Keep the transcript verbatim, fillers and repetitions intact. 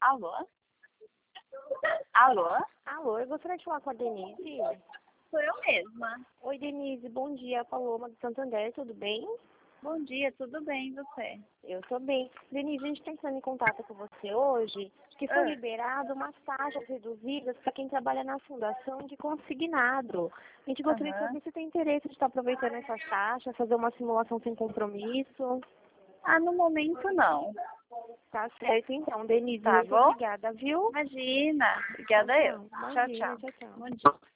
Alô? Alô? Alô, eu gostaria de falar com a Denise. Sou eu mesma. Oi, Denise, bom dia. Paloma do Santander, tudo bem? Bom dia, tudo bem e você? Eu tô bem. Denise, a gente está entrando em contato com você hoje, que foi Ah. liberado umas taxas reduzidas para quem trabalha na fundação de consignado. A gente gostaria de Aham. saber se tem interesse de estar aproveitando essas taxas, fazer uma simulação sem compromisso. Ah, no momento não. Tá certo, então, Denise. Tá Muito bom? obrigada, viu? Imagina. Obrigada Tchau, eu. tchau. Tchau, Imagina, tchau. tchau, tchau. Bom dia.